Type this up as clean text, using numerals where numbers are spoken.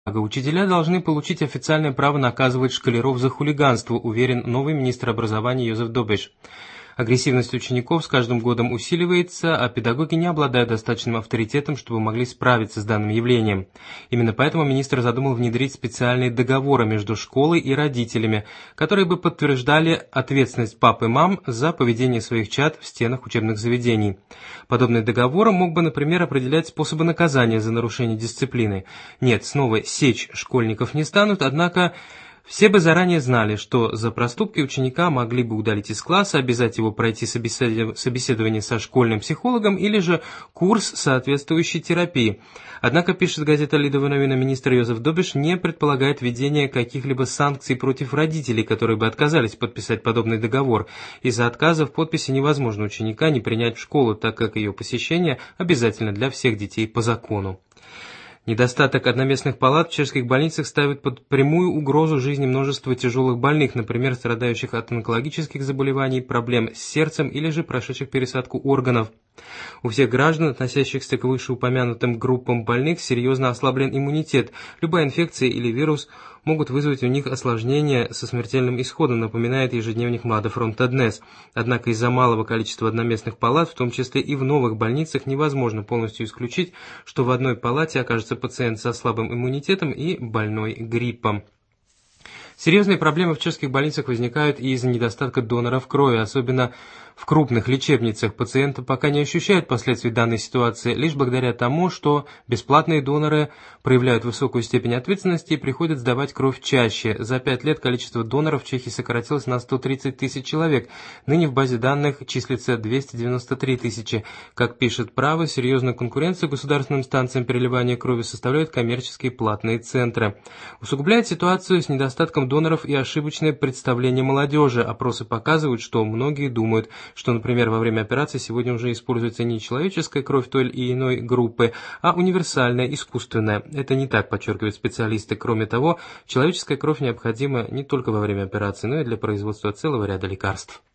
Учителя должны получить официальное право наказывать школяров за хулиганство, уверен новый министр образования Йозеф Добеш. Агрессивность учеников с каждым годом усиливается, а педагоги не обладают достаточным авторитетом, чтобы могли справиться с данным явлением. Именно поэтому министр задумал внедрить специальные договоры между школой и родителями, которые бы подтверждали ответственность пап и мам за поведение своих чад в стенах учебных заведений. Подобный договор мог бы, например, определять способы наказания за нарушение дисциплины. Нет, снова сечь школьников не станут, однако все бы заранее знали, что за проступки ученика могли бы удалить из класса, обязать его пройти собеседование со школьным психологом или же курс соответствующей терапии. Однако, пишет газета «Лидовые новины», министр Йозеф Добеш не предполагает введения каких-либо санкций против родителей, которые бы отказались подписать подобный договор. Из-за отказа в подписи невозможно ученика не принять в школу, так как ее посещение обязательно для всех детей по закону. Недостаток одноместных палат в чешских больницах ставит под прямую угрозу жизни множества тяжелых больных, например, страдающих от онкологических заболеваний, проблем с сердцем или же прошедших пересадку органов. У всех граждан, относящихся к вышеупомянутым группам больных, серьезно ослаблен иммунитет. Любая инфекция или вирус могут вызвать у них осложнения со смертельным исходом, напоминает ежедневник Младофронта Днес. Однако из-за малого количества одноместных палат, в том числе и в новых больницах, невозможно полностью исключить, что в одной палате окажется пациент со слабым иммунитетом и больной гриппом. Серьезные проблемы в чешских больницах возникают и из-за недостатка доноров крови, особенно в крупных лечебницах. Пациенты пока не ощущают последствий данной ситуации, лишь благодаря тому, что бесплатные доноры проявляют высокую степень ответственности и приходят сдавать кровь чаще. За 5 лет количество доноров в Чехии сократилось на 130 тысяч человек. Ныне в базе данных числится 293 тысячи. Как пишет «Право», серьезную конкуренцию государственным станциям переливания крови составляют коммерческие платные центры. Усугубляет ситуацию с недостатком доноров и ошибочное представление молодежи. Опросы показывают, что многие думают, что, например, во время операции сегодня уже используется не человеческая кровь той или иной группы, а универсальная, искусственная. Это не так, подчеркивают специалисты. Кроме того, человеческая кровь необходима не только во время операции, но и для производства целого ряда лекарств.